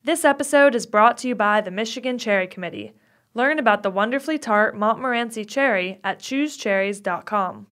This episode is brought to you by the Michigan Cherry Committee. Learn about the wonderfully tart Montmorency cherry at choosecherries.com.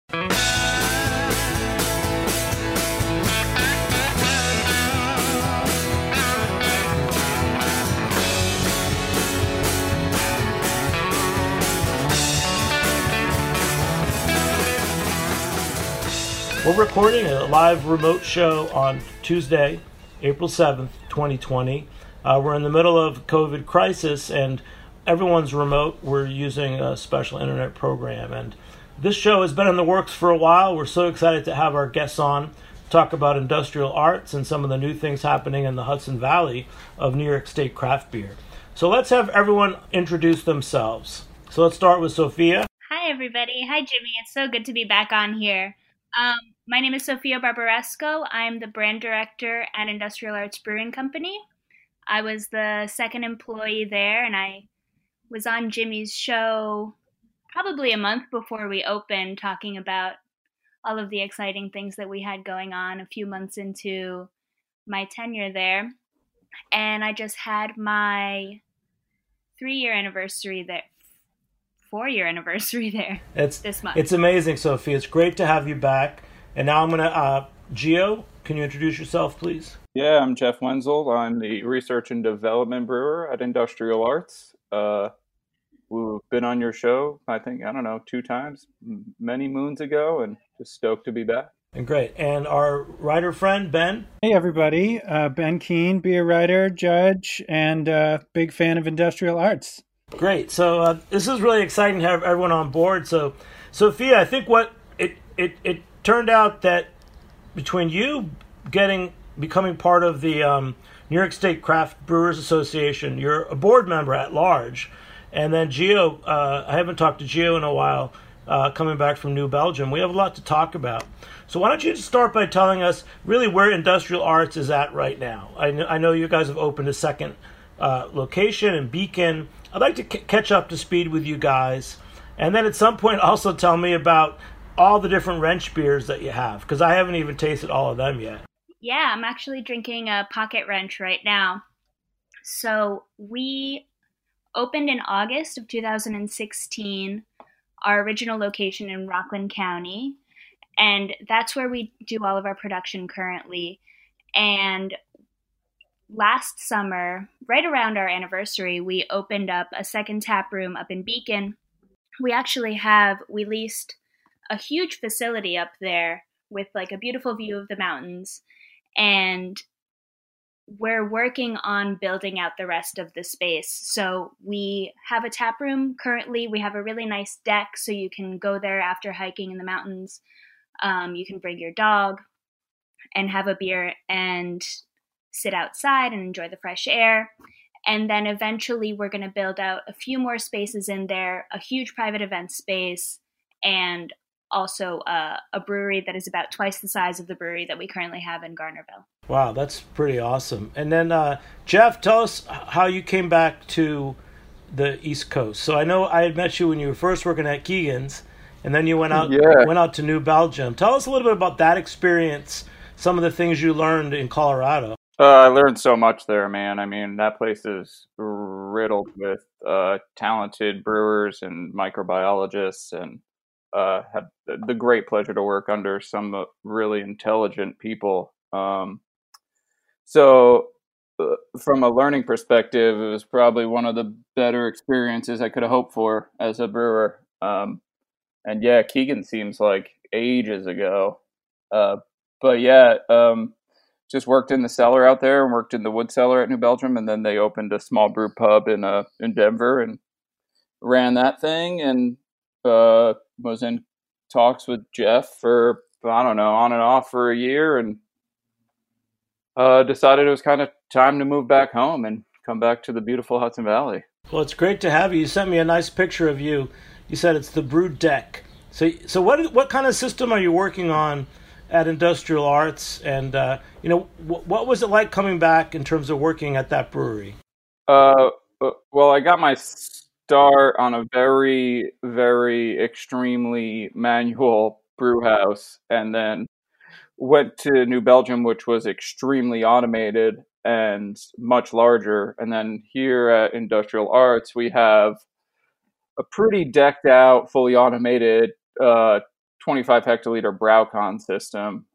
We're recording a live remote show on Tuesday, April 7th, 2020. We're in the middle of COVID crisis and everyone's remote. We're using a special internet program. And this show has been in the works for a while. We're so excited to have our guests on, talk about industrial arts and some of the new things happening in the Hudson Valley of New York State craft beer. So let's have everyone introduce themselves. So let's start with Sophia. Hi, everybody. Hi, Jimmy. It's so good to be back on here. My name is Sophia Barbaresco. I'm the brand director at Industrial Arts Brewing Company. I was the second employee there, and I was on Jimmy's show probably a month before we opened, talking about all of the exciting things that we had going on a few months into my tenure there. And I just had my 4-year anniversary there this month. It's amazing, Sophia. It's great to have you back. And now I'm going to, Gio, can you introduce yourself, please? Yeah, I'm Jeff Wenzel. I'm the research and development brewer at Industrial Arts. We've been on your show, I think, 2 times, many moons ago, and just stoked to be back. And great. And our writer friend, Ben? Hey, everybody. Ben Keene, beer writer, judge, and big fan of Industrial Arts. Great. So this is really exciting to have everyone on board. So, Sophia, I think what it turned out that between you becoming part of the New York State Craft Brewers Association, you're a board member at large, and then Gio, I haven't talked to Gio in a while, coming back from New Belgium. We have a lot to talk about. So why don't you just start by telling us really where Industrial Arts is at right now? I know you guys have opened a second location in Beacon. I'd like to catch up to speed with you guys, and then at some point also tell me about all the different wrench beers that you have, because I haven't even tasted all of them yet. Yeah, I'm actually drinking a Pocket Wrench right now. So we opened in August of 2016, our original location in Rockland County, and that's where we do all of our production currently. And last summer, right around our anniversary, we opened up a second tap room up in Beacon. We leased a huge facility up there with like a beautiful view of the mountains, and we're working on building out the rest of the space. So we have a tap room currently. We have a really nice deck, so you can go there after hiking in the mountains. You can bring your dog and have a beer and sit outside and enjoy the fresh air. And then eventually we're going to build out a few more spaces in there, a huge private event space, and also a brewery that is about twice the size of the brewery that we currently have in Garnerville. Wow, that's pretty awesome. And then, Jeff, tell us how you came back to the East Coast. So I know I had met you when you were first working at Keegan's, and then you went out to New Belgium. Tell us a little bit about that experience, some of the things you learned in Colorado. I learned so much there, man. I mean, that place is riddled with talented brewers and microbiologists, and had the great pleasure to work under some really intelligent people. So from a learning perspective, it was probably one of the better experiences I could have hoped for as a brewer. And yeah, Keegan seems like ages ago. But yeah, just worked in the cellar out there and worked in the wood cellar at New Belgium. And then they opened a small brew pub in Denver and ran that thing, and was in talks with Jeff for, on and off for a year, and decided it was kind of time to move back home and come back to the beautiful Hudson Valley. Well, it's great to have you. You sent me a nice picture of you. You said it's the brew deck. So what kind of system are you working on at Industrial Arts? And, what was it like coming back in terms of working at that brewery? Well, I got my start on a very, very extremely manual brew house, and then went to New Belgium, which was extremely automated. and much larger. And then here at Industrial Arts, we have a pretty decked out, fully automated 25 hectoliter BrauCon system.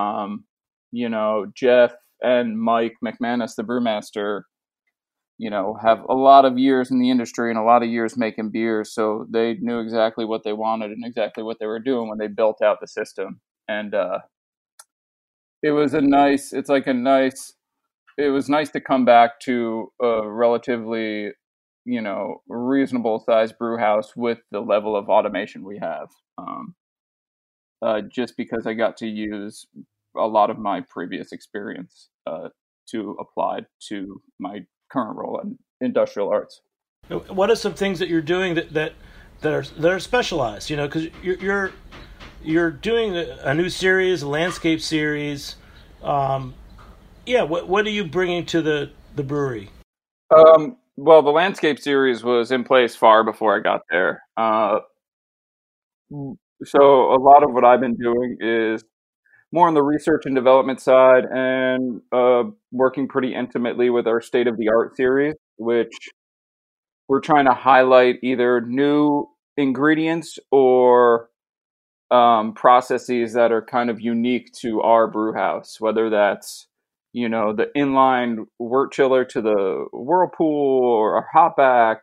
Jeff and Mike McManus, the brewmaster, have a lot of years in the industry and a lot of years making beers. So they knew exactly what they wanted and exactly what they were doing when they built out the system. And it was nice to come back to a relatively, reasonable sized brew house with the level of automation we have. Just because I got to use a lot of my previous experience to apply to my current role in Industrial Arts. What are some things that you're doing that are specialized? Because you're doing a new series, a landscape series. What are you bringing to the brewery? Well, the landscape series was in place far before I got there. So a lot of what I've been doing is more on the research and development side, and working pretty intimately with our State of the Art series, which we're trying to highlight either new ingredients or processes that are kind of unique to our brew house, whether that's the inline wort chiller to the whirlpool or a hopback,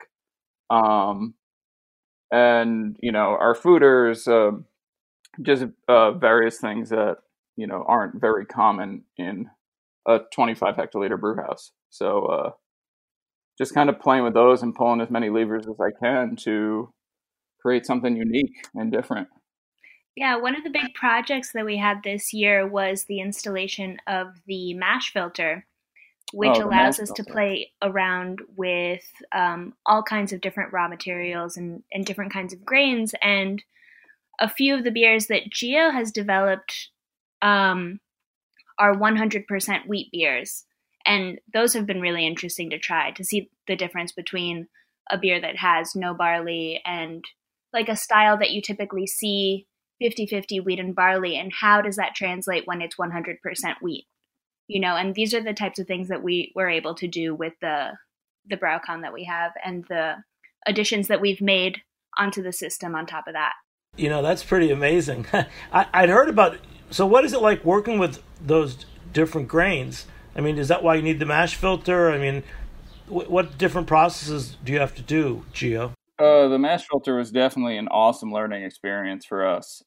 and our fooders, just various things that aren't very common in a 25 hectoliter brew house. So just kind of playing with those and pulling as many levers as I can to create something unique and different. Yeah, one of the big projects that we had this year was the installation of the mash filter, which allows us to play around with all kinds of different raw materials and different kinds of grains. And a few of the beers that Gio has developed are 100% wheat beers. And those have been really interesting to try, to see the difference between a beer that has no barley and like a style that you typically see 50-50 wheat and barley, and how does that translate when it's 100% wheat? And these are the types of things that we were able to do with the BrauCon that we have and the additions that we've made onto the system on top of that. That's pretty amazing. I'd heard about, so what is it like working with those different grains? I mean, is that why you need the mash filter? I mean, what different processes do you have to do, Gio? The mash filter was definitely an awesome learning experience for us.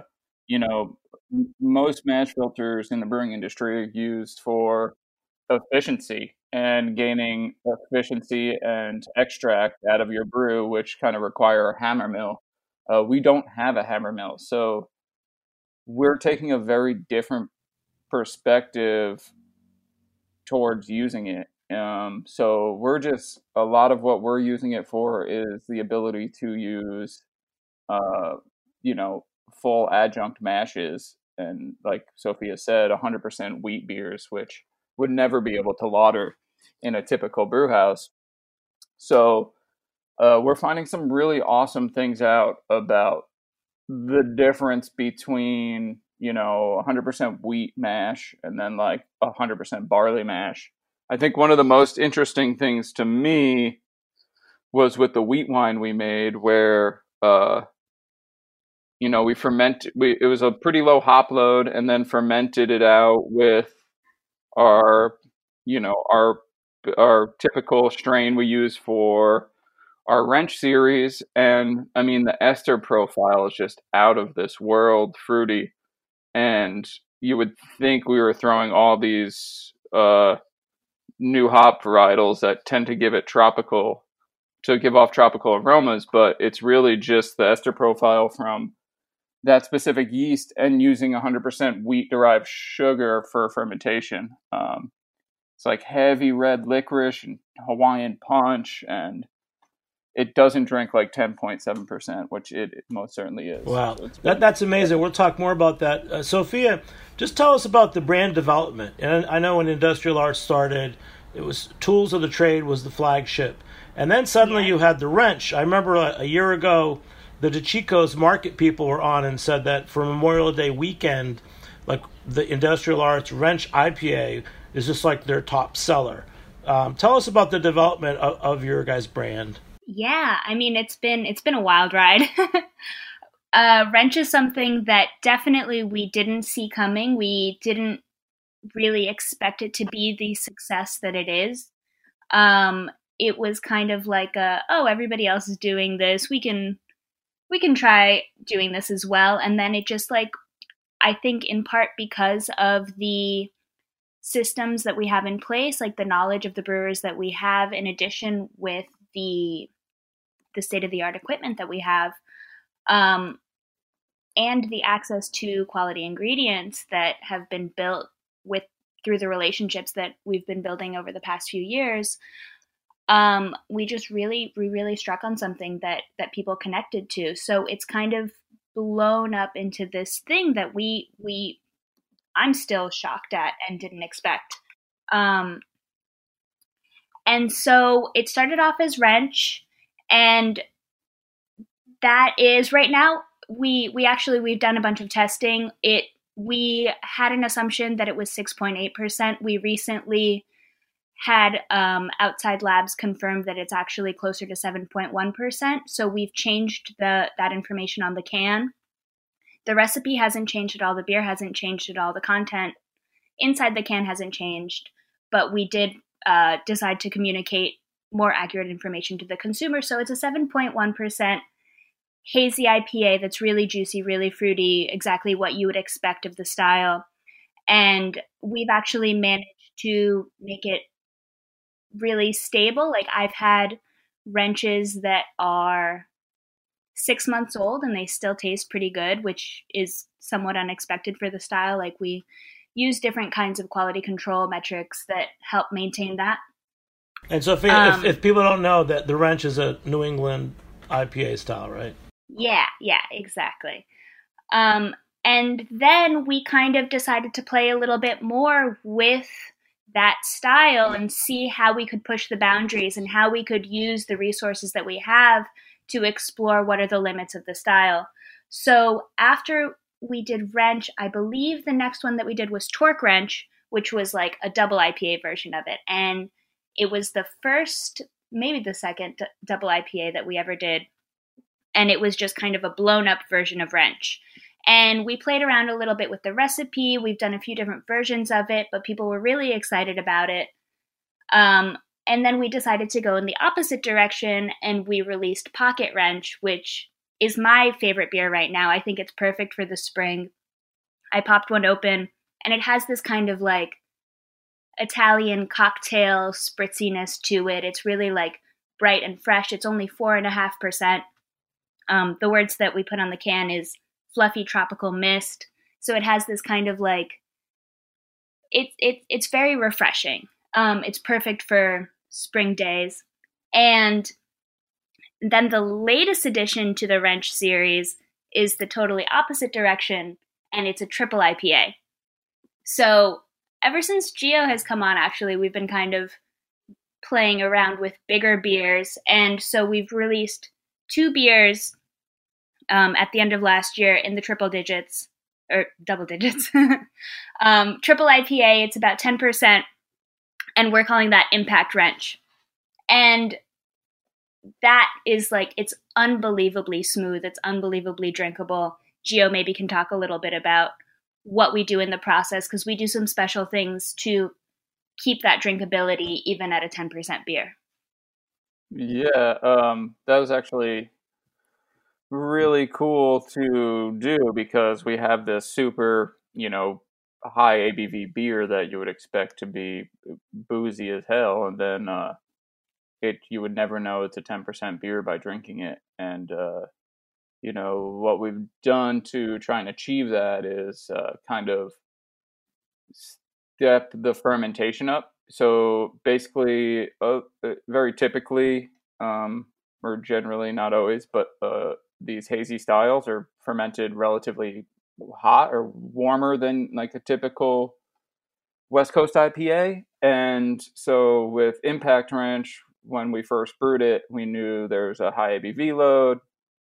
Most mash filters in the brewing industry are used for efficiency and gaining efficiency and extract out of your brew, which kind of require a hammer mill. We don't have a hammer mill, so we're taking a very different perspective towards using it. So a lot of what we're using it for is the ability to use, full adjunct mashes. And like Sophia said, 100% wheat beers, which would never be able to lauter in a typical brew house. So we're finding some really awesome things out about the difference between, 100% wheat mash and then like 100% barley mash. I think one of the most interesting things to me was with the wheat wine we made, where it was a pretty low hop load, and then fermented it out with our typical strain we use for our wrench series. And I mean, the ester profile is just out of this world fruity, and you would think we were throwing all these new hop varietals that tend to give off tropical aromas, but it's really just the ester profile from that specific yeast and using 100% wheat derived sugar for fermentation. It's like heavy red licorice and Hawaiian punch, and it doesn't drink like 10.7%, which it most certainly is. Wow, so that's amazing. We'll talk more about that. Sophia, just tell us about the brand development. And I know when Industrial Arts started, it was Tools of the Trade was the flagship. And then suddenly you had the wrench. I remember a year ago, the DeChico's market people were on and said that for Memorial Day weekend, like the Industrial Arts wrench IPA is just like their top seller. Tell us about the development of your guys' brand. Yeah, I mean it's been a wild ride. Wrench is something that definitely we didn't see coming. We didn't really expect it to be the success that it is. It was kind of like everybody else is doing this. We can try doing this as well. And then it just like, I think in part because of the systems that we have in place, like the knowledge of the brewers that we have, in addition with the state-of-the-art equipment that we have, and the access to quality ingredients that have been built through the relationships that we've been building over the past few years, we really struck on something that people connected to. So it's kind of blown up into this thing that I'm still shocked at and didn't expect. And so it started off as Wrench, and that is right now we've done a bunch of testing. We had an assumption that it was 6.8%. We recently had outside labs confirm that it's actually closer to 7.1%. So we've changed that information on the can. The recipe hasn't changed at all. The beer hasn't changed at all. The content inside the can hasn't changed. But we did decide to communicate more accurate information to the consumer. So it's a 7.1% hazy IPA that's really juicy, really fruity, exactly what you would expect of the style. And we've actually managed to make it really stable. Like I've had Wrenches that are 6 months old and they still taste pretty good, which is somewhat unexpected for the style. Like we use different kinds of quality control metrics that help maintain that. And so if people don't know, that the Wrench is a New England IPA style, right? Yeah, exactly. And then we kind of decided to play a little bit more with that style and see how we could push the boundaries and how we could use the resources that we have to explore what are the limits of the style. So after we did Wrench, I believe the next one that we did was Torque Wrench, which was like a double IPA version of it. And it was the first, maybe the second double IPA that we ever did. And it was just kind of a blown up version of Wrench. And we played around a little bit with the recipe. We've done a few different versions of it, but people were really excited about it. And then we decided to go in the opposite direction, and we released Pocket Wrench, which is my favorite beer right now. I think it's perfect for the spring. I popped one open, and it has this kind of like Italian cocktail spritziness to it. It's really like bright and fresh. It's only 4.5%. The words that we put on the can is fluffy tropical mist. So it has this kind of like, it's very refreshing. It's perfect for spring days. And then the latest addition to the Wrench series is the totally opposite direction, and it's a triple IPA. So ever since Gio has come on, actually, we've been kind of playing around with bigger beers. And so we've released 2 beers at the end of last year in the triple digits, or double digits. Triple IPA, it's about 10%, and we're calling that Impact Wrench. And that is like, it's unbelievably smooth. It's unbelievably drinkable. Gio maybe can talk a little bit about what we do in the process, because we do some special things to keep that drinkability even at a 10% beer. Yeah, that was actually really cool to do, because we have this super, high ABV beer that you would expect to be boozy as hell, and then you would never know it's a 10% beer by drinking it. And what we've done to try and achieve that is kind of step the fermentation up. So basically, very typically, or generally, not always, but these hazy styles are fermented relatively hot or warmer than like a typical West Coast IPA. And so with Impact Wrench, when we first brewed it, we knew there's a high ABV load.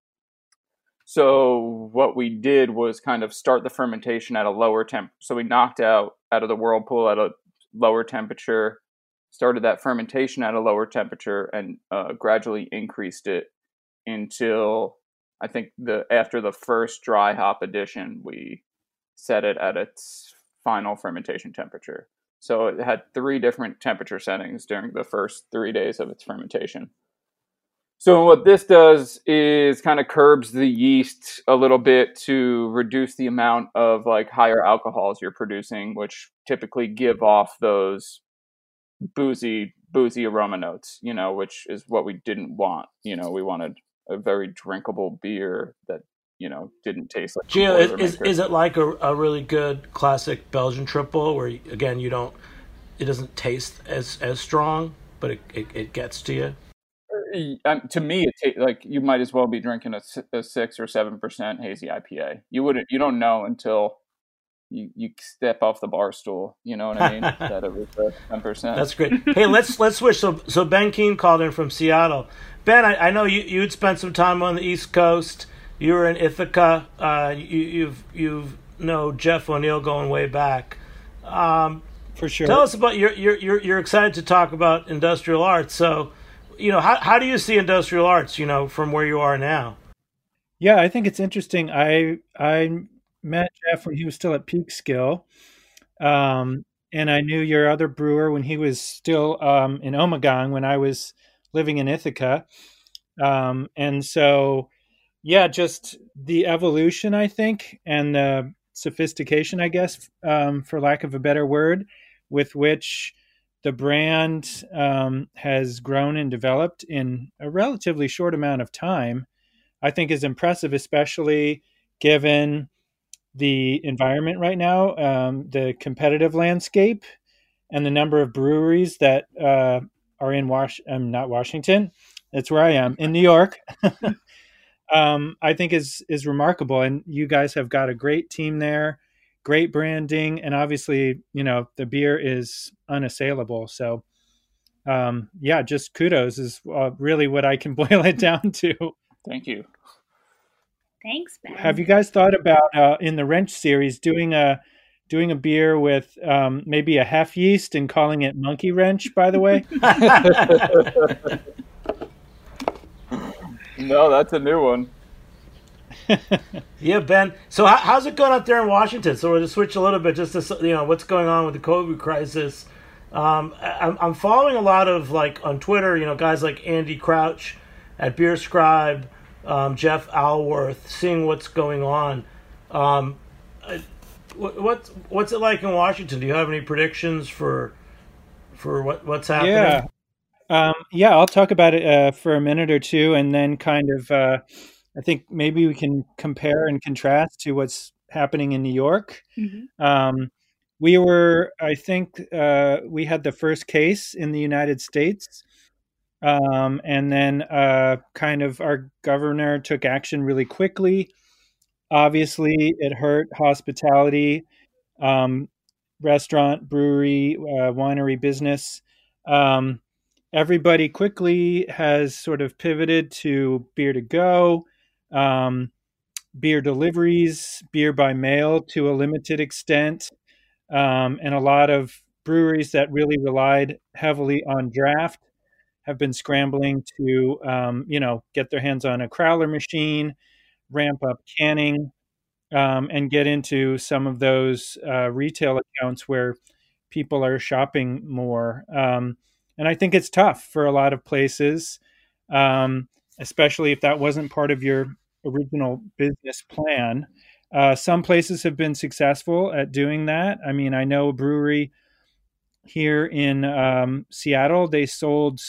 So what we did was kind of start the fermentation at a lower temp. So we knocked out of the whirlpool at a lower temperature, started that fermentation at a lower temperature, and gradually increased it until I think after the first dry hop addition, we set it at its final fermentation temperature. So it had 3 different temperature settings during the first 3 days of its fermentation. So what this does is kind of curbs the yeast a little bit to reduce the amount of like higher alcohols you're producing, which typically give off those boozy aroma notes, which is what we didn't want. We wanted a very drinkable beer that, didn't taste like Gio, is it like a really good classic Belgian triple where, again, it doesn't taste as strong, but it gets to you? To me, like you might as well be drinking a 6 or 7% hazy IPA. You don't know until you step off the bar stool. You know what I mean? That it was 10%. That's great. Hey, let's switch. So Ben Keane called in from Seattle. Ben, I know you'd spent some time on the East Coast. You were in Ithaca. You've know Jeff O'Neill going way back. For sure. Tell us about you're excited to talk about industrial arts. So, how do you see industrial arts, from where you are now? Yeah, I think it's interesting. I met Jeff when he was still at Peekskill, and I knew your other brewer when he was still in Ommegang when I was living in Ithaca. And so, yeah, just the evolution, I think, and the sophistication, I guess, for lack of a better word, with which the brand has grown and developed in a relatively short amount of time, I think is impressive, especially given the environment right now, the competitive landscape, and the number of breweries that are in not Washington. That's where I am, in New York. I think is remarkable. And you guys have got a great team there, great branding, and obviously, the beer is unassailable. So, just kudos is really what I can boil it down to. Thank you. Thanks, Ben. Have you guys thought about in the Wrench series doing a beer with maybe a hef yeast and calling it Monkey Wrench? By the way. No, that's a new one. Yeah, Ben. So how's it going out there in Washington? So we'll just switch a little bit, just to what's going on with the COVID crisis. I'm following a lot of on Twitter, guys like Andy Crouch at Beer Scribe, Jeff Alworth, seeing what's going on. What's it like in Washington? Do you have any predictions for what's happening? Yeah, I'll talk about it for a minute or two, and then kind of, I think maybe we can compare and contrast to what's happening in New York. Mm-hmm. We had the first case in the United States, and then kind of our governor took action really quickly. Obviously, it hurt hospitality, restaurant, brewery, winery business. Everybody quickly has sort of pivoted to beer to go, beer deliveries, beer by mail to a limited extent, and a lot of breweries that really relied heavily on draft have been scrambling to, get their hands on a crowler machine, ramp up canning, and get into some of those retail accounts where people are shopping more. And I think it's tough for a lot of places, especially if that wasn't part of your original business plan. Some places have been successful at doing that. I mean, I know a brewery here in Seattle, they sold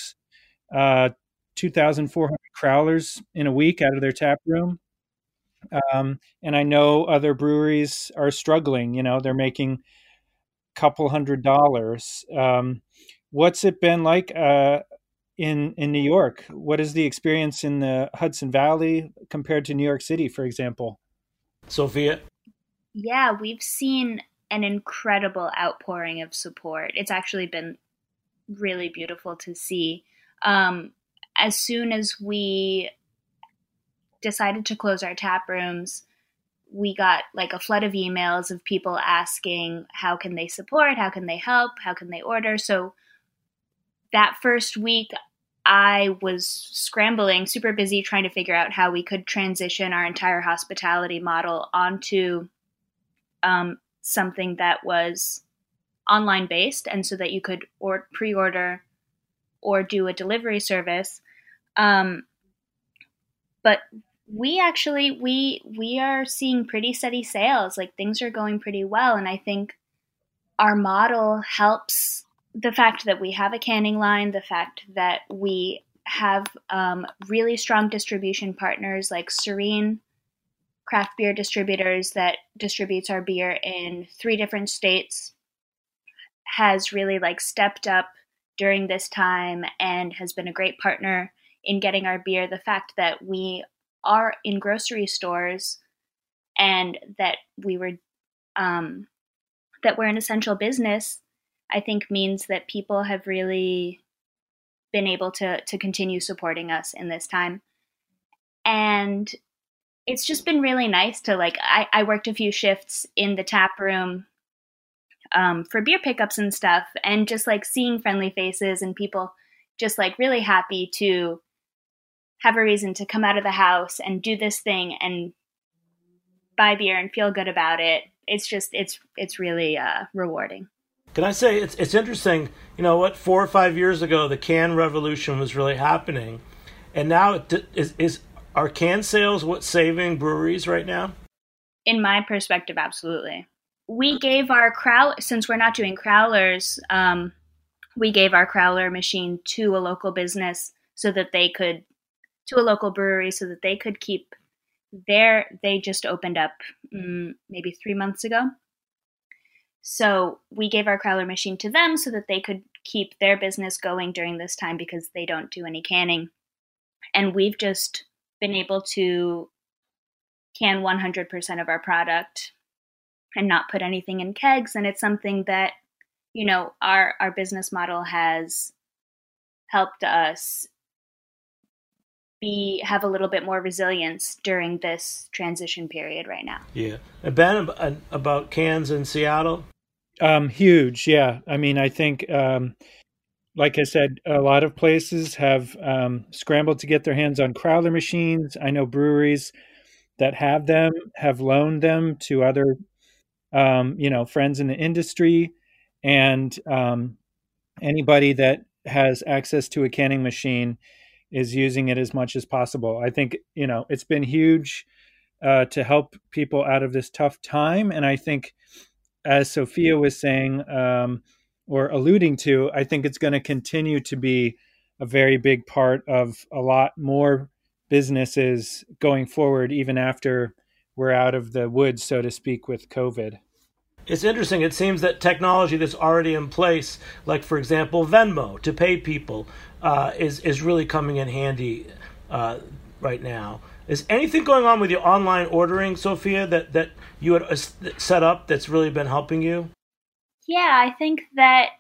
2,400 crowlers in a week out of their tap room. And I know other breweries are struggling. They're making a couple $100. What's it been like in New York? What is the experience in the Hudson Valley compared to New York City, for example? Sophia? Yeah, we've seen an incredible outpouring of support. It's actually been really beautiful to see. As soon as we decided to close our tap rooms, we got like a flood of emails of people asking how can they support, how can they help, how can they order. So that first week, I was scrambling, super busy trying to figure out how we could transition our entire hospitality model onto something that was online based, and so that you could pre-order or do a delivery service. But we actually we are seeing pretty steady sales. Like, things are going pretty well, and I think our model helps. The fact that we have a canning line, the fact that we have really strong distribution partners like Serene Craft Beer Distributors that distributes our beer in 3 different states, has really like stepped up during this time and has been a great partner in getting our beer. The fact that we are in grocery stores and that we're an essential business, I think means that people have really been able to continue supporting us in this time. And it's just been really nice to I worked a few shifts in the tap room for beer pickups and stuff, and just like seeing friendly faces and people just like really happy to have a reason to come out of the house and do this thing and buy beer and feel good about it. It's really rewarding. Can I say it's interesting? You know what? 4 or 5 years ago, the can revolution was really happening, and now is our can sales what's saving breweries right now? In my perspective, absolutely. We gave our since we're not doing crowlers, we gave our crowler machine to a local business to a local brewery so that they could keep they just opened up maybe 3 months ago. So we gave our crowler machine to them so that they could keep their business going during this time, because they don't do any canning. And we've just been able to can 100% of our product and not put anything in kegs. And it's something that, our business model has helped us have a little bit more resilience during this transition period right now. Yeah. And Ben, about cans in Seattle? Huge. Yeah. I mean, I think, like I said, a lot of places have scrambled to get their hands on crowler machines. I know breweries that have them have loaned them to other, friends in the industry, and anybody that has access to a canning machine is using it as much as possible. I think, it's been huge to help people out of this tough time. And I think, as Sophia was saying, or alluding to, I think it's going to continue to be a very big part of a lot more businesses going forward, even after we're out of the woods, so to speak, with COVID. It's interesting. It seems that technology that's already in place, like, for example, Venmo to pay people, is really coming in handy right now. Is anything going on with your online ordering, Sophia, that you had set up that's really been helping you? Yeah, I think that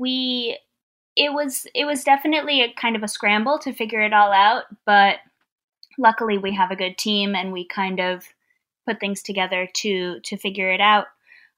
it was definitely a kind of a scramble to figure it all out, but luckily we have a good team and we kind of put things together to figure it out.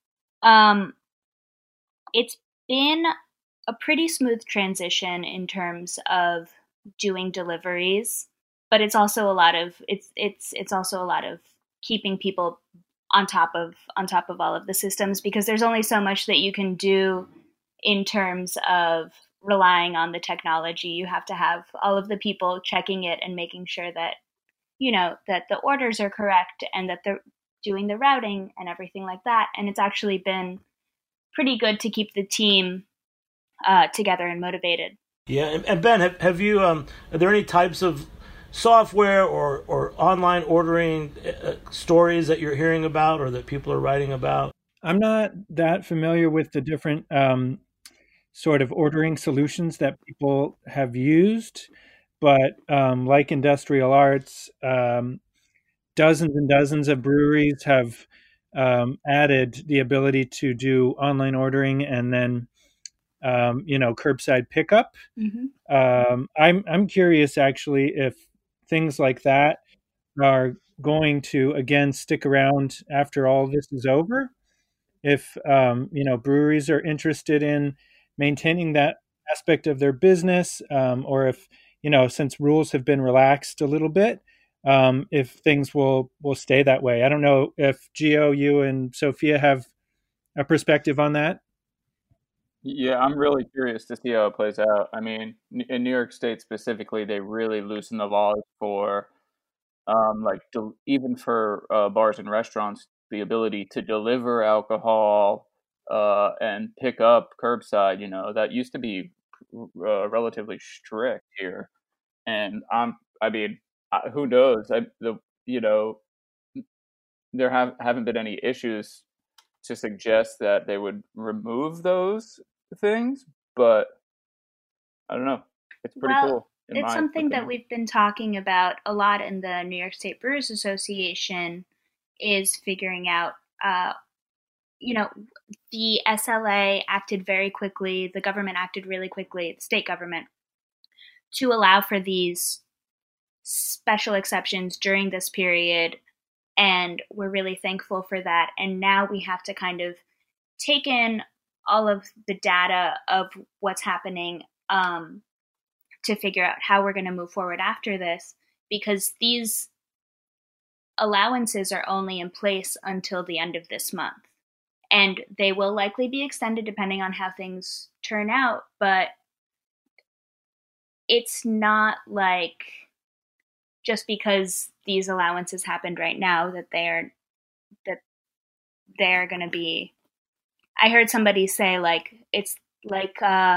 It's been a pretty smooth transition in terms of doing deliveries, but it's also a lot of it's also a lot of keeping people on top of all of the systems, because there's only so much that you can do in terms of relying on the technology. You have to have all of the people checking it and making sure that that the orders are correct and that they're doing the routing and everything like that. And it's actually been pretty good to keep the team together and motivated. Yeah, and Ben, have you? Are there any types of software or online ordering stories that you're hearing about or that people are writing about? I'm not that familiar with the different sort of ordering solutions that people have used, but like Industrial Arts, dozens and dozens of breweries have added the ability to do online ordering and then curbside pickup. Mm-hmm. I'm curious actually if things like that are going to again stick around after all this is over. If breweries are interested in maintaining that aspect of their business, or if since rules have been relaxed a little bit, if things will stay that way. I don't know if Gio, you and Sophia have a perspective on that. Yeah, I'm really curious to see how it plays out. I mean, in New York State specifically, they really loosen the laws for even for bars and restaurants, the ability to deliver alcohol and pick up curbside. That used to be relatively strict here, and who knows? There haven't been any issues to suggest that they would remove those things, but I don't know. It's pretty cool. It's something that we've been talking about a lot in the New York State Brewers Association, is figuring out, the SLA acted very quickly, the government acted really quickly, the state government, to allow for these special exceptions during this period, and we're really thankful for that. And now we have to kind of take in all of the data of what's happening, to figure out how we're going to move forward after this, because these allowances are only in place until the end of this month. And they will likely be extended depending on how things turn out, but it's not like just because these allowances happened right now that they're going to be. I heard somebody say, like, it's like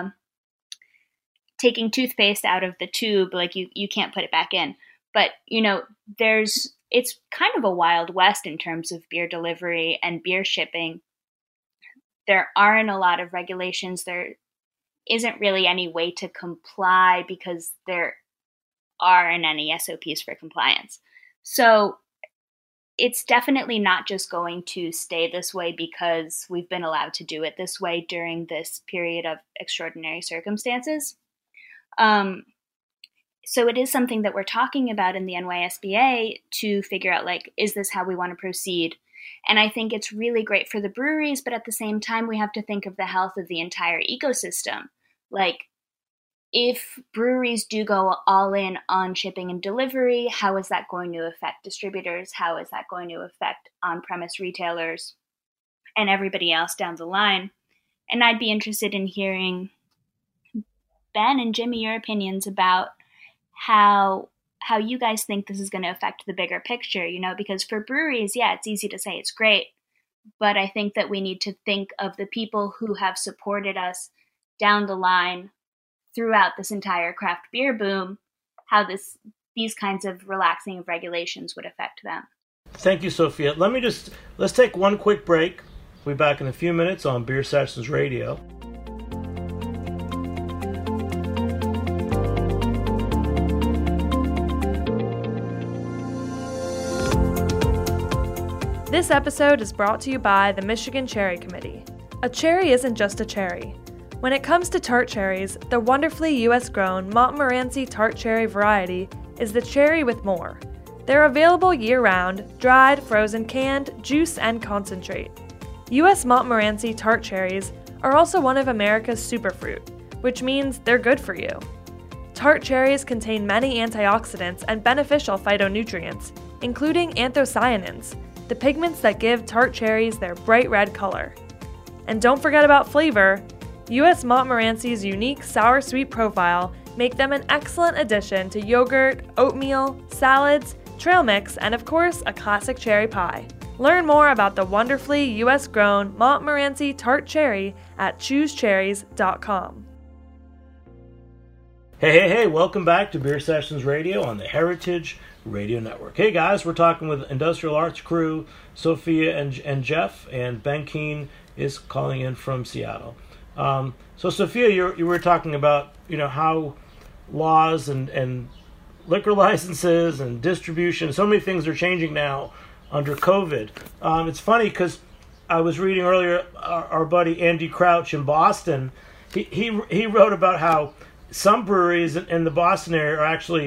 taking toothpaste out of the tube, like you can't put it back in. But, it's kind of a wild west in terms of beer delivery and beer shipping. There aren't a lot of regulations. There isn't really any way to comply because there aren't any SOPs for compliance. So it's definitely not just going to stay this way because we've been allowed to do it this way during this period of extraordinary circumstances. So it is something that we're talking about in the NYSBA to figure out, like, is this how we want to proceed? And I think it's really great for the breweries, but at the same time, we have to think of the health of the entire ecosystem. Like, if breweries do go all in on shipping and delivery, how is that going to affect distributors? How is that going to affect on-premise retailers and everybody else down the line? And I'd be interested in hearing, Ben and Jimmy, your opinions about how you guys think this is going to affect the bigger picture, because for breweries, yeah, it's easy to say it's great, but I think that we need to think of the people who have supported us down the line throughout this entire craft beer boom, how these kinds of relaxing of regulations would affect them. Thank you, Sophia. Let's take one quick break. We'll be back in a few minutes on Beer Sessions Radio. This episode is brought to you by the Michigan Cherry Committee. A cherry isn't just a cherry. When it comes to tart cherries, the wonderfully U.S.-grown Montmorency tart cherry variety is the cherry with more. They're available year-round, dried, frozen, canned, juice, and concentrate. U.S. Montmorency tart cherries are also one of America's superfruit, which means they're good for you. Tart cherries contain many antioxidants and beneficial phytonutrients, including anthocyanins, the pigments that give tart cherries their bright red color. And don't forget about flavor. U.S. Montmorency's unique sour-sweet profile make them an excellent addition to yogurt, oatmeal, salads, trail mix, and of course, a classic cherry pie. Learn more about the wonderfully U.S.-grown Montmorency tart cherry at choosecherries.com. Hey, welcome back to Beer Sessions Radio on the Heritage Radio Network. Hey guys, we're talking with Industrial Arts crew, Sophia and Jeff, and Ben Keene is calling in from Seattle. So Sophia, you were talking about, how laws and liquor licenses and distribution, so many things are changing now under COVID. It's funny because I was reading earlier, our buddy Andy Crouch in Boston, he wrote about how some breweries in the Boston area are actually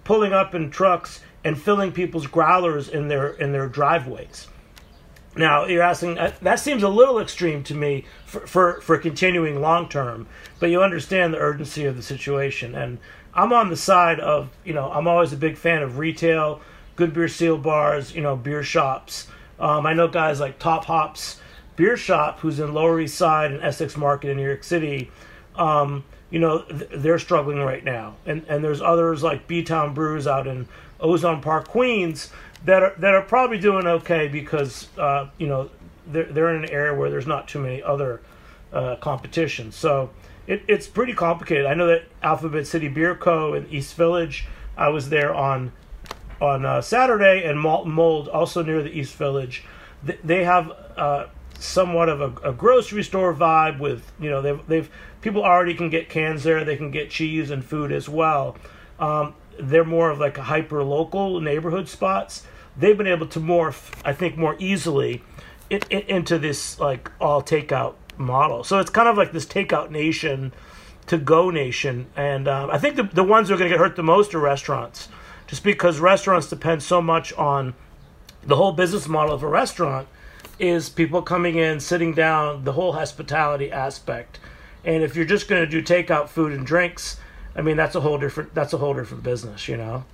pulling up in trucks and filling people's growlers in their driveways. Now you're asking, that seems a little extreme to me for continuing long term, but you understand the urgency of the situation. And I'm on the side of, I'm always a big fan of retail, good beer seal bars, beer shops. I know guys like Top Hops Beer Shop, who's in Lower East Side and Essex Market in New York City. They're struggling right now, and there's others like B-Town Brews out in Ozone Park, Queens, that are probably doing okay because they're in an area where there's not too many other competition. So it's pretty complicated. I know that Alphabet City Beer Co. in East Village, I was there on Saturday, and Malt and Mold, also near the East Village. They have somewhat of a grocery store vibe with, they've people already can get cans there. They can get cheese and food as well. They're more of like a hyper local neighborhood spots. They've been able to morph, I think, more easily into this like all takeout model. So it's kind of like this takeout nation to go nation. And I think the ones that are going to get hurt the most are restaurants, just because restaurants depend so much on the whole business model of a restaurant is people coming in, sitting down, the whole hospitality aspect. And if you're just going to do takeout food and drinks, I mean, that's a whole different business,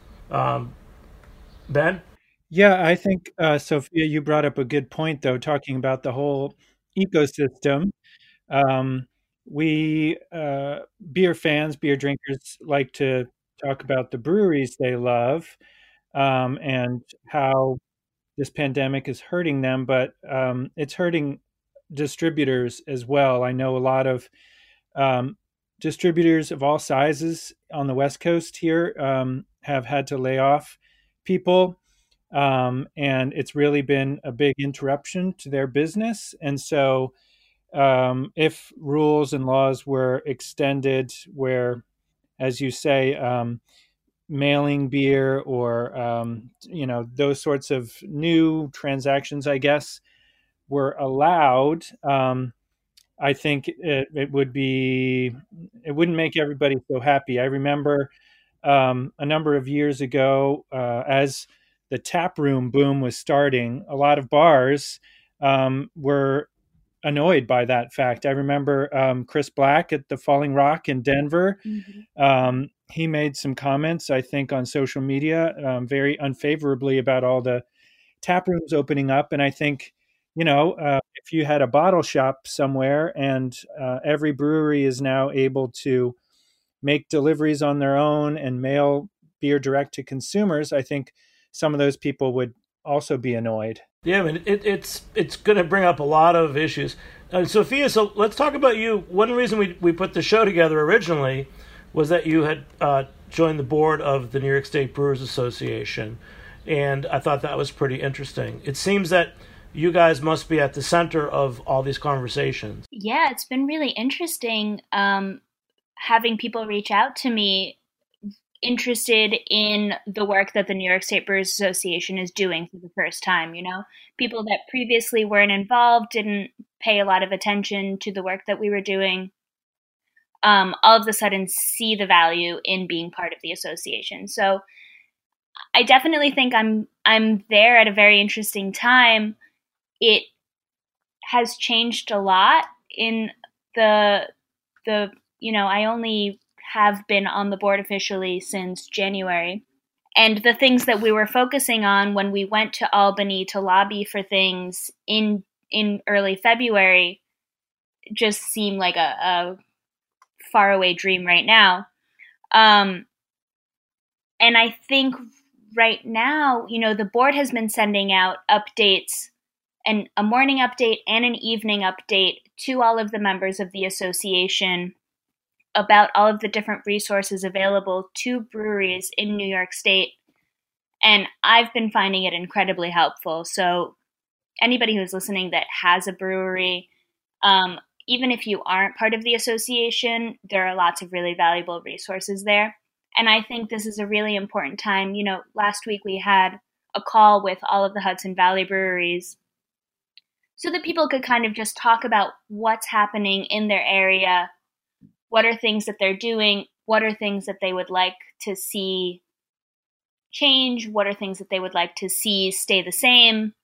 Ben? Yeah, I think, Sophia, you brought up a good point, though, talking about the whole ecosystem. We, beer fans, beer drinkers, like to talk about the breweries they love, and how this pandemic is hurting them, but it's hurting distributors as well. I know a lot of distributors of all sizes on the West Coast here have had to lay off people, and it's really been a big interruption to their business. And so if rules and laws were extended where, as you say, mailing beer or those sorts of new transactions, I guess, were allowed, I think it wouldn't make everybody so happy. I remember a number of years ago, as the tap room boom was starting, a lot of bars were annoyed by that fact. I remember Chris Black at the Falling Rock in Denver. Mm-hmm. He made some comments, I think, on social media very unfavorably about all the tap rooms opening up. And I think, if you had a bottle shop somewhere and every brewery is now able to make deliveries on their own and mail beer direct to consumers, I think some of those people would also be annoyed. Yeah, I mean, it's going to bring up a lot of issues. Sophia, so let's talk about you. One reason we put the show together originally was that you had joined the board of the New York State Brewers Association, and I thought that was pretty interesting. It seems that you guys must be at the center of all these conversations. Yeah, it's been really interesting having people reach out to me interested in the work that the New York State Brewers Association is doing for the first time. People that previously weren't involved, didn't pay a lot of attention to the work that we were doing, all of a sudden see the value in being part of the association. So I definitely think I'm there at a very interesting time. It has changed a lot in I only have been on the board officially since January. And the things that we were focusing on when we went to Albany to lobby for things in early February just seem like a faraway dream right now. And I think right now, the board has been sending out updates, and a morning update and an evening update to all of the members of the association about all of the different resources available to breweries in New York State. And I've been finding it incredibly helpful. So anybody who's listening that has a brewery, even if you aren't part of the association, there are lots of really valuable resources there. And I think this is a really important time. Last week we had a call with all of the Hudson Valley breweries so that people could kind of just talk about what's happening in their area. What are things that they're doing? What are things that they would like to see change, what are things that they would like to see stay the same.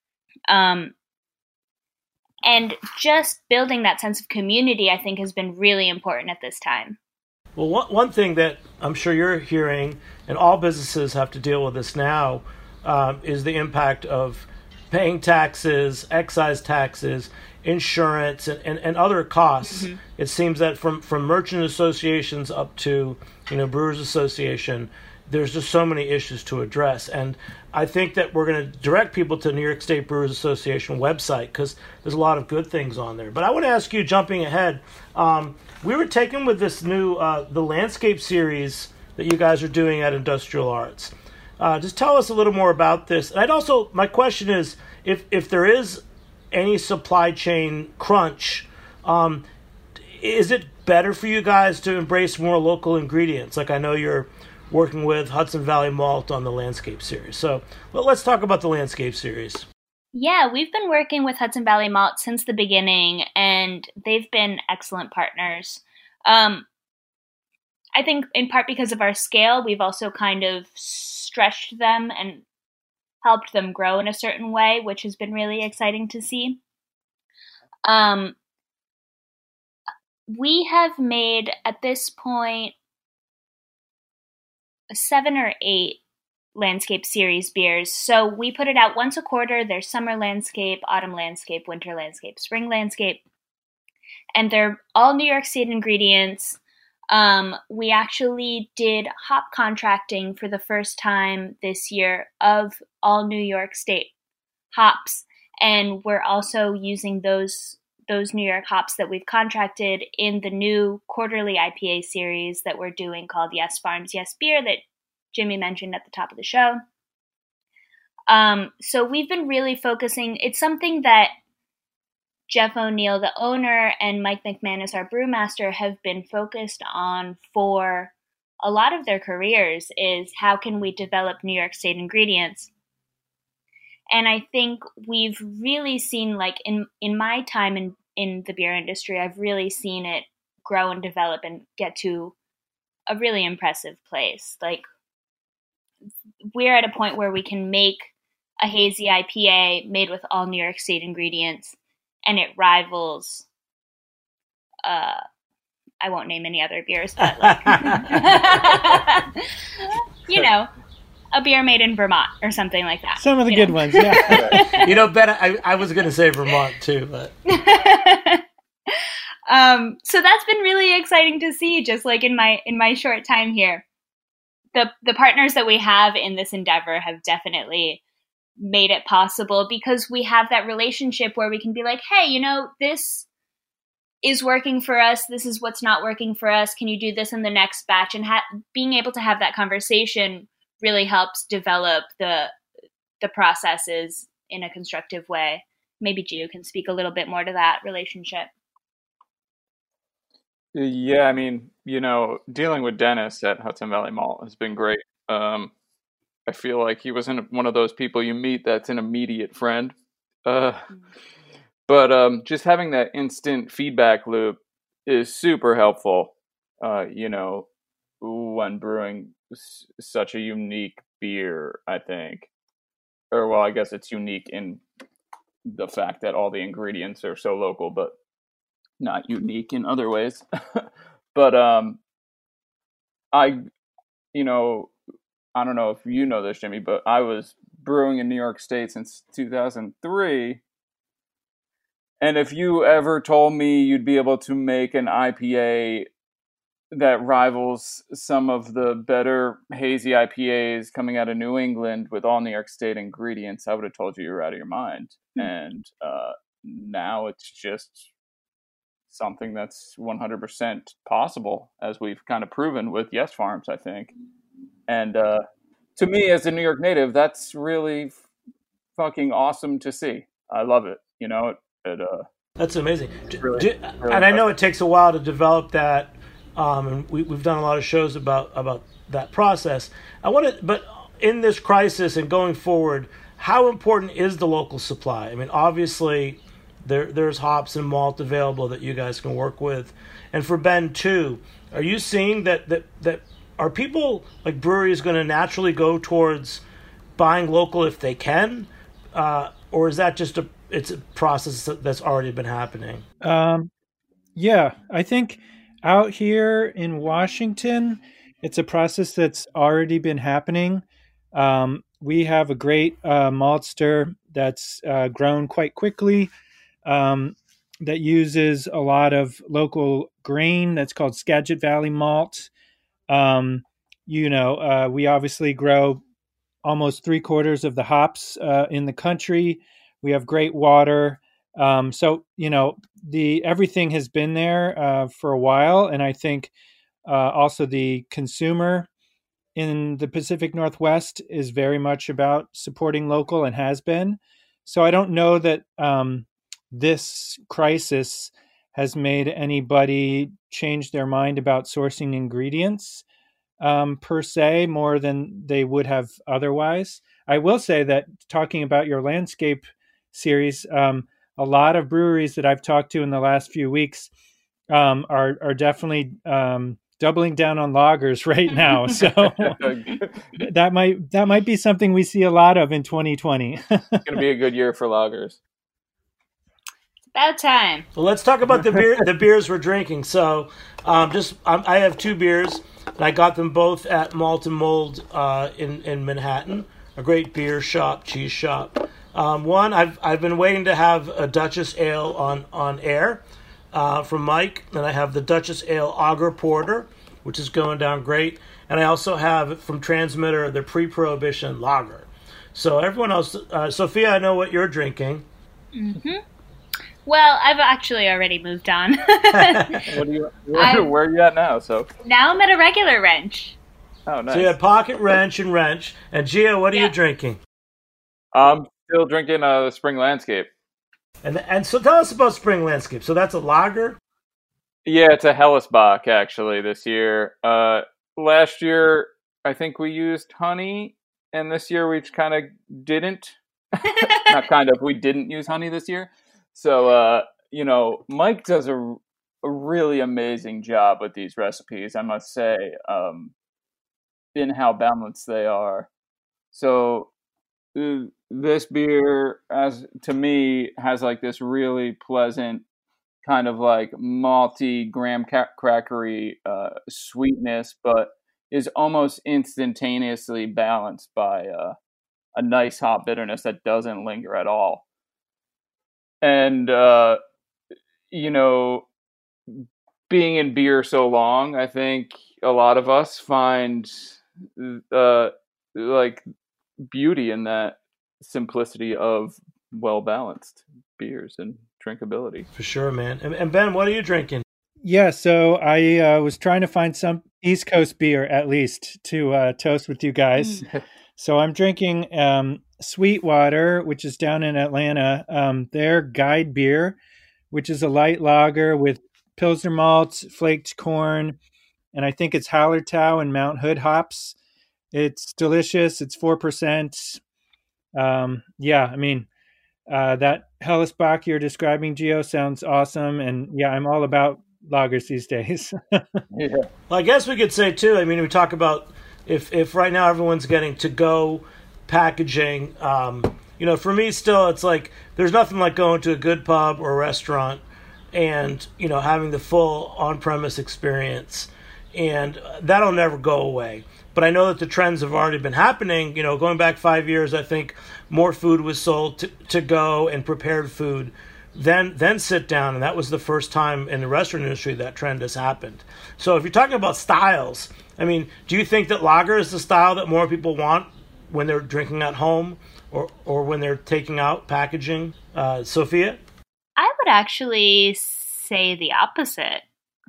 And just building that sense of community, I think, has been really important at this time. Well, one thing that I'm sure you're hearing, and all businesses have to deal with this now, is the impact of paying taxes, excise taxes, insurance, and other costs. Mm-hmm. It seems that from merchant associations up to Brewers Association, there's just so many issues to address. And I think that we're going to direct people to New York State Brewers Association website because there's a lot of good things on there. But I want to ask you, jumping ahead, we were taken with this new the landscape series that you guys are doing at Industrial Arts. Just tell us a little more about this. And my question is, if there is any supply chain crunch, is it better for you guys to embrace more local ingredients? Like I know you're working with Hudson Valley Malt on the landscape series. So let's talk about the landscape series. Yeah, we've been working with Hudson Valley Malt since the beginning, and they've been excellent partners. I think in part because of our scale, we've also kind of stretched them and helped them grow in a certain way, which has been really exciting to see. We have made, at this point, 7 or 8 landscape series beers. So we put it out once a quarter. There's summer landscape, autumn landscape, winter landscape, spring landscape. And they're all New York State ingredients. We actually did hop contracting for the first time this year of all New York State hops. And we're also using those New York hops that we've contracted in the new quarterly IPA series that we're doing called Yes Farms, Yes Beer that Jimmy mentioned at the top of the show. So we've been really focusing. It's something that Jeff O'Neill, the owner, and Mike McManus, our brewmaster, have been focused on for a lot of their careers is how can we develop New York State ingredients? And I think we've really seen, like in my time in the beer industry, I've really seen it grow and develop and get to a really impressive place. Like we're at a point where we can make a hazy IPA made with all New York State ingredients, and it rivals, I won't name any other beers, but like, a beer made in Vermont or something like that. Some of the good ones, yeah. Ben, I was going to say Vermont too, but. So that's been really exciting to see, just like in my short time here. The partners that we have in this endeavor have definitely made it possible because we have that relationship where we can be like, hey, this is working for us. This is what's not working for us. Can you do this in the next batch? And being able to have that conversation really helps develop the processes in a constructive way. Maybe Gio can speak a little bit more to that relationship. Yeah, I mean, dealing with Dennis at Hudson Valley Malt has been great. I feel like he wasn't one of those people you meet that's an immediate friend. But just having that instant feedback loop is super helpful, when brewing such a unique beer, I think. Or, well, I guess it's unique in the fact that all the ingredients are so local, but not unique in other ways. But I don't know if you know this, Jimmy, but I was brewing in New York State since 2003. And if you ever told me you'd be able to make an IPA that rivals some of the better hazy IPAs coming out of New England with all New York State ingredients, I would have told you were out of your mind. Mm-hmm. And now it's just something that's 100% possible, as we've kind of proven with Yes Farms, I think. And to me, as a New York native, that's really fucking awesome to see. I love it. That's amazing. Really and I know it takes a while to develop that. And we've done a lot of shows about that process. But in this crisis and going forward, how important is the local supply? I mean, obviously, there's hops and malt available that you guys can work with, and for Ben too. Are you seeing that are people like breweries going to naturally go towards buying local if they can, or is that just it's a process that's already been happening? Yeah, I think out here in Washington, it's a process that's already been happening. We have a great maltster that's grown quite quickly, um, that uses a lot of local grain that's called Skagit Valley malt. Um, we obviously grow almost 3/4 of the hops in the country. We have great water. So the everything has been there for a while, and I think also the consumer in the Pacific Northwest is very much about supporting local and has been. So I don't know that this crisis has made anybody change their mind about sourcing ingredients per se, more than they would have otherwise. I will say that talking about your landscape series, a lot of breweries that I've talked to in the last few weeks are definitely doubling down on lagers right now. So that might be something we see a lot of in 2020. It's going to be a good year for lagers. About time. Well, let's talk about the beers we're drinking. So, I have two beers, and I got them both at Malt and Mold in Manhattan, a great beer shop, cheese shop. One, I've been waiting to have a Duchess Ale on air from Mike, and I have the Duchess Ale Auger Porter, which is going down great, and I also have from Transmitter the Pre-Prohibition Lager. So everyone else, Sophia, I know what you're drinking. Mm-hmm. Well, I've actually already moved on. Where are you at now? So now I'm at a regular wrench. Oh, nice. So you have Pocket Wrench. And Gio, what are you drinking? I'm still drinking the Spring Landscape. And so tell us about Spring Landscape. So that's a lager? Yeah, it's a Hellesbach, actually, this year. Last year, I think we used honey, and this year we kind of didn't. Not kind of, we didn't use honey this year. So, Mike does a really amazing job with these recipes, I must say, in how balanced they are. So this beer, to me, has like this really pleasant kind of like malty, graham crackery sweetness, but is almost instantaneously balanced by a nice hop bitterness that doesn't linger at all. And, being in beer so long, I think a lot of us find like beauty in that simplicity of well-balanced beers and drinkability. For sure, man. And Ben, what are you drinking? Yeah, so I was trying to find some East Coast beer at least to toast with you guys. So I'm drinking Sweetwater, which is down in Atlanta, their Guide beer, which is a light lager with Pilsner malts, flaked corn, and I think it's Hallertau and Mount Hood hops. It's delicious. It's 4%. That Hellesbach you're describing, Gio, sounds awesome. And yeah, I'm all about lagers these days. Yeah. Well, I guess we could say too, I mean, we talk about if right now everyone's getting to-go packaging, for me still it's like there's nothing like going to a good pub or a restaurant and, having the full on-premise experience. And that'll never go away. But I know that the trends have already been happening. Going back 5 years, I think more food was sold to go and prepared food then sit down. And that was the first time in the restaurant industry that trend has happened. So if you're talking about styles, I mean, do you think that lager is the style that more people want when they're drinking at home or when they're taking out packaging? Sophia? I would actually say the opposite.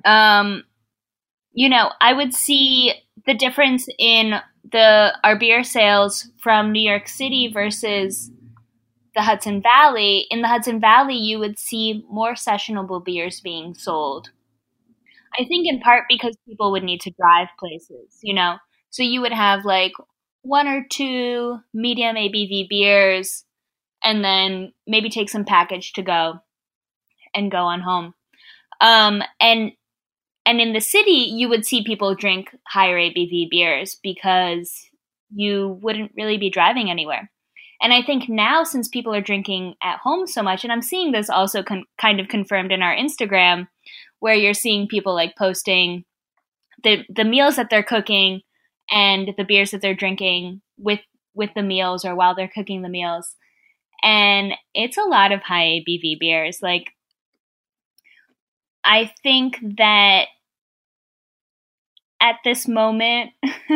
I would see the difference in our beer sales from New York City versus the Hudson Valley. In the Hudson Valley, you would see more sessionable beers being sold. I think in part because people would need to drive places, So you would have like 1 or 2 medium ABV beers and then maybe take some package to go and go on home. And And in the city, you would see people drink higher ABV beers because you wouldn't really be driving anywhere. And I think now, since people are drinking at home so much, and I'm seeing this also kind of confirmed in our Instagram, where you're seeing people like posting the meals that they're cooking and the beers that they're drinking with the meals or while they're cooking the meals. And it's a lot of high ABV beers. Like, I think that at this moment,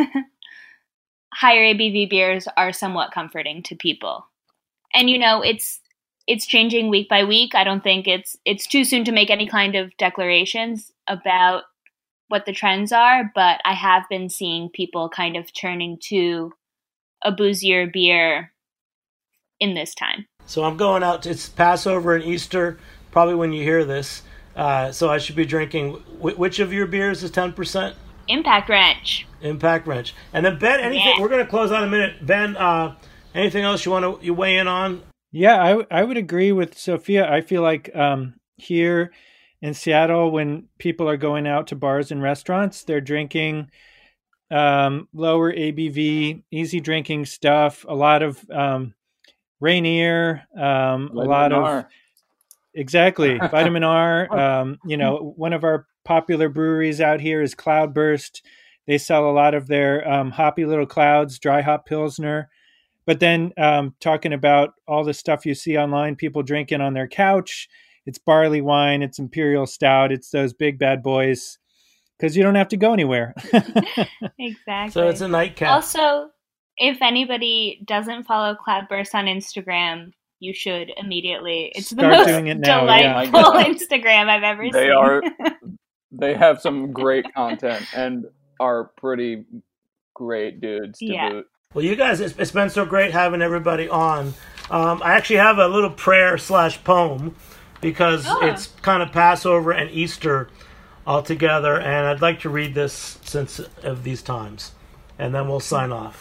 higher ABV beers are somewhat comforting to people. And, you know, it's changing week by week. I don't think it's too soon to make any kind of declarations about what the trends are, but I have been seeing people kind of turning to a boozier beer in this time. So I'm going out. It's Passover and Easter, probably when you hear this. So I should be drinking. Which of your beers is 10%? Impact Wrench. Impact Wrench. And then Ben, anything? Yeah. We're going to close out in a minute. Ben, anything else you weigh in on? Yeah, I would agree with Sophia. I feel like here in Seattle, when people are going out to bars and restaurants, they're drinking lower ABV, easy drinking stuff. A lot of Rainier, a lot of exactly Vitamin R. You know, one of our popular breweries out here is Cloudburst. They sell a lot of their hoppy little clouds, dry hop Pilsner. But then talking about all the stuff you see online, people drinking on their couch, it's barley wine, it's Imperial Stout, it's those big bad boys, because you don't have to go anywhere. Exactly. So it's a nightcap. Also, if anybody doesn't follow Cloudburst on Instagram, you should immediately. It's the most delightful Instagram I've ever seen. They have some great content and are pretty great dudes to boot. Well, you guys, it's been so great having everybody on. I actually have a little prayer / poem because it's kind of Passover and Easter all together, and I'd like to read this since of these times, and then we'll sign off.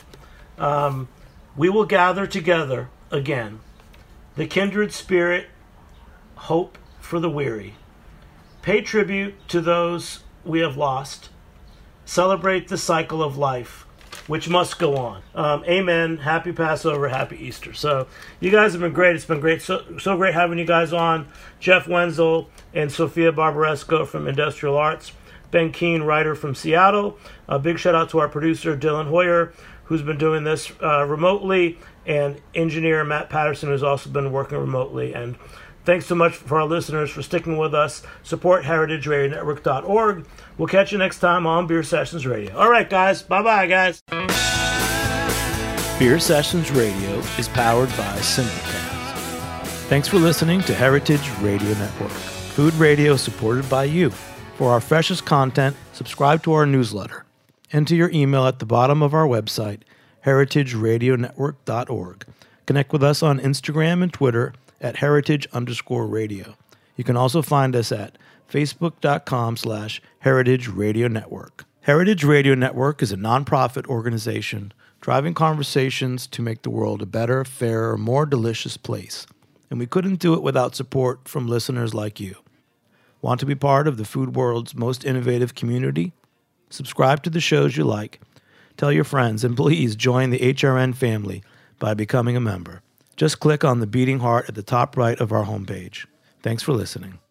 We will gather together again, the kindred spirit, hope for the weary. Pay tribute to those we have lost. Celebrate the cycle of life, which must go on. Amen. Happy Passover. Happy Easter. So you guys have been great. It's been great. So great having you guys on. Jeff Wenzel and Sophia Barbaresco from Industrial Arts. Ben Keene, writer from Seattle. A big shout out to our producer, Dylan Hoyer, who's been doing this remotely, and engineer Matt Patterson, who's also been working remotely. And thanks so much for our listeners for sticking with us. Support heritageradionetwork.org. We'll catch you next time on Beer Sessions Radio. All right, guys. Bye-bye, guys. Beer Sessions Radio is powered by Simplecast. Thanks for listening to Heritage Radio Network, food radio supported by you. For our freshest content, subscribe to our newsletter. Enter your email at the bottom of our website, heritageradionetwork.org. Connect with us on Instagram and Twitter at heritage_radio. You can also find us at facebook.com/Heritage Radio Network. Heritage Radio Network is a nonprofit organization driving conversations to make the world a better, fairer, more delicious place. And we couldn't do it without support from listeners like you. Want to be part of the food world's most innovative community? Subscribe to the shows you like. Tell your friends, and please join the HRN family by becoming a member. Just click on the beating heart at the top right of our homepage. Thanks for listening.